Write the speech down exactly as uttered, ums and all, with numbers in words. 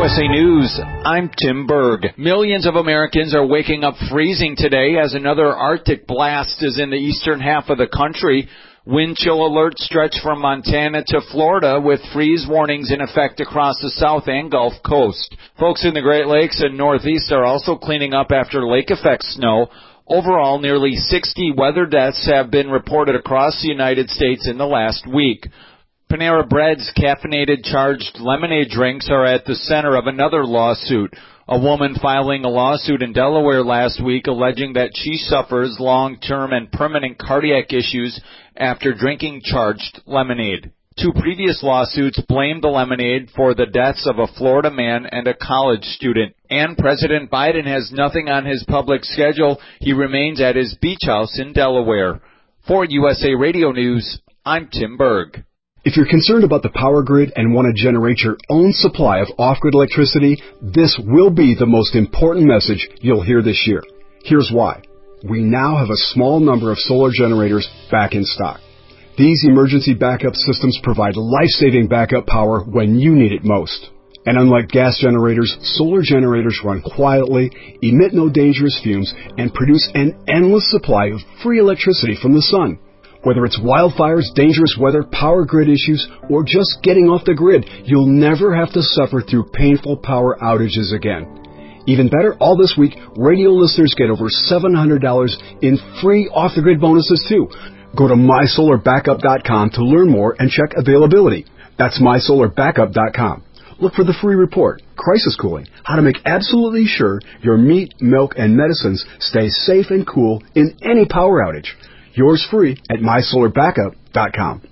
S A News, I'm Tim Berg. Millions of Americans are waking up freezing today as another Arctic blast is in the eastern half of the country. Wind chill alerts stretch from Montana to Florida with freeze warnings in effect across the South and Gulf Coast. Folks in the Great Lakes and Northeast are also cleaning up after lake effect snow. Overall, nearly sixty weather deaths have been reported across the United States in the last week. Panera Bread's caffeinated charged lemonade drinks are at the center of another lawsuit. A woman filing a lawsuit in Delaware last week alleging that she suffers long-term and permanent cardiac issues after drinking charged lemonade. Two previous lawsuits blamed the lemonade for the deaths of a Florida man and a college student. And President Biden has nothing on his public schedule. He remains at his beach house in Delaware. For U S A Radio News, I'm Tim Berg. If you're concerned about the power grid and want to generate your own supply of off-grid electricity, this will be the most important message you'll hear this year. Here's why. We now have a small number of solar generators back in stock. These emergency backup systems provide life-saving backup power when you need it most. And unlike gas generators, solar generators run quietly, emit no dangerous fumes, and produce an endless supply of free electricity from the sun. Whether it's wildfires, dangerous weather, power grid issues, or just getting off the grid, you'll never have to suffer through painful power outages again. Even better, all this week, radio listeners get over seven hundred dollars in free off-the-grid bonuses too. Go to my solar backup dot com to learn more and check availability. That's my solar backup dot com. Look for the free report, Crisis Cooling, how to make absolutely sure your meat, milk, and medicines stay safe and cool in any power outage. Yours free at my solar backup dot com.